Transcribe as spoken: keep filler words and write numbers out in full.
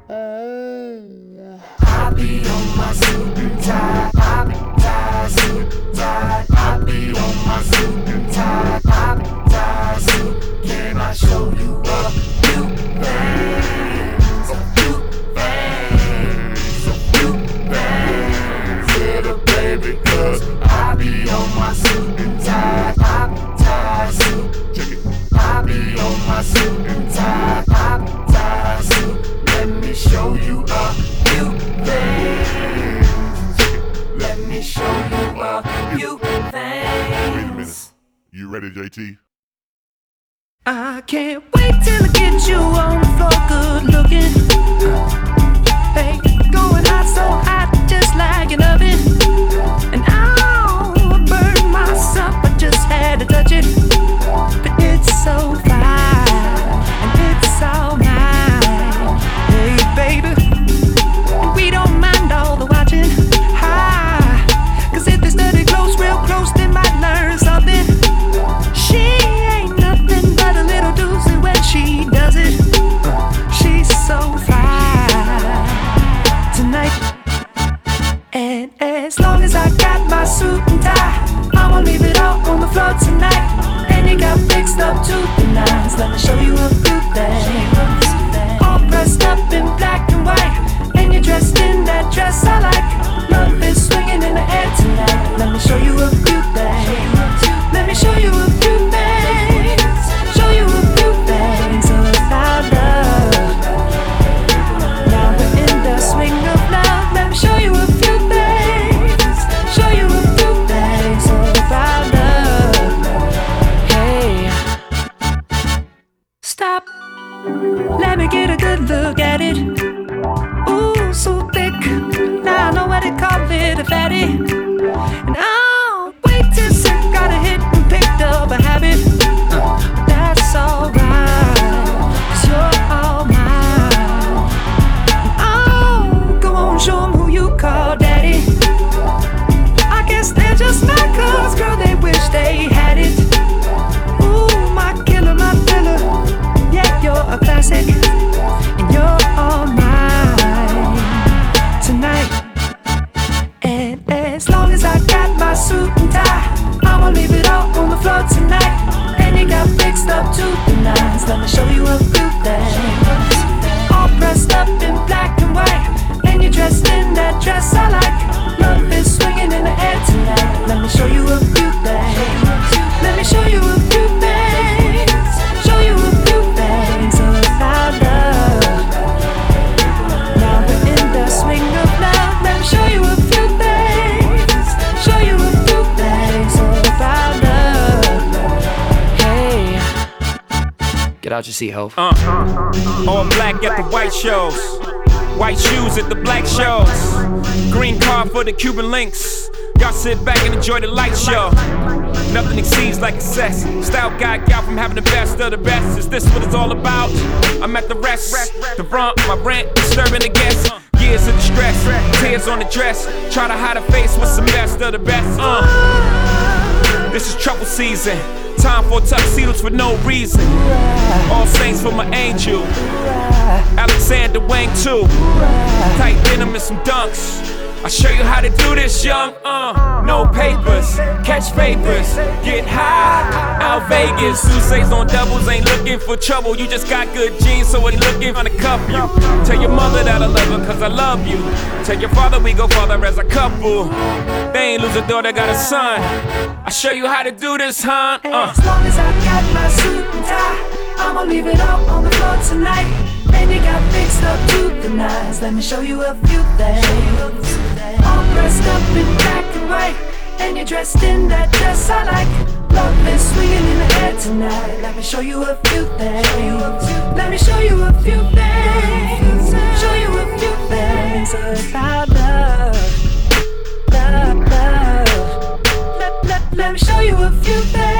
I be on my suit and tie, I tie, suit, tie. I be on my suit and tie, I tie, suit. Can I show you a few things? A few things, a few things, little baby, cause I be on my suit and tie, I tie, suit. Check it. I be on my suit and tie, I tie, suit. Let me show you a few things. Let me show you a few things. Wait a minute. You ready, J T? I can't wait till I get you on the floor, good looking. Hey, going hot, so hot, just like an oven. And I'll burn myself, I just had to touch it. But it's so fine, and it's all mine. Hey, baby, we don't mind all the watching. Hi, cause if they study close, real close, they might learn something. She ain't nothing but a little doozy when she does it. She's so fine tonight. And as long as I got my suit and tie, I'ma leave it all on the floor tonight. And you got fixed up to the nines. Let me show you a few things. All dressed up in black and white, and you're dressed in that dress I like. Love is swinging in the air tonight. Let me show you a few things. Let me show you a few things. Show you a few things about love. Now we're in the swing of love. Let me show you a few things. Show you a few things about love. Hey, stop. Let me get a good look at it. Ooh, so thick. Now I know what they call it, a fatty. And I'll wait till I got a hit and picked up a habit. uh, That's alright, cause you're all mine. Oh, go on, show them who you call daddy. I guess they're just mad cause, girl, they wish they had it. Ooh, my killer, my filler. Yeah, you're a classic, and you're all mine tonight. And as long as I got my suit and tie, I'ma leave it all on the floor tonight. And you got fixed up to the nines. Let me show you a few things. All dressed up in black and white, and you're dressed in that dress I like. Love is swinging in the air tonight. Let me show you a few things. Let me show you a few things. Show you a few things about love. Now we're in the swing of love. Let me show you a few things. Show you a few things about love. Hey, Get out your seat, ho. Uh, all black at the white shows, white shoes at the black shows, green card for the Cuban links. Y'all sit back and enjoy the light show. Nothing exceeds like excess. Style guy gal from having the best of the best. Is this what it's all about? I'm at the rest, the front, my rent, disturbing the guests. Years of distress, tears on the dress. Try to hide a face with some best of the best. Uh, this is trouble season. Time for tuxedos for no reason. All saints for my angel. Alexander Wang too. Tight denim and some dunks. I'll show you how to do this, young. Uh, no papers, catch papers, get high. Out Vegas, Sousa's on doubles, ain't looking for trouble. You just got good genes, so ain't looking to cuff you. Tell your mother that I love her, cause I love you. Tell your father we go farther as a couple. They ain't lose a daughter, got a son. I'll show you how to do this, huh? Uh. as long as I got my suit and tie, I'ma leave it all on the floor tonight. And you got fixed up to the nines. Let me show you a few things. All dressed up in black and white, and you're dressed in that dress I like. Love is swinging in the air tonight. Let me show you a few things. Let me show you a few things. Show you a few things about love, love, love. Let, let, let me show you a few things.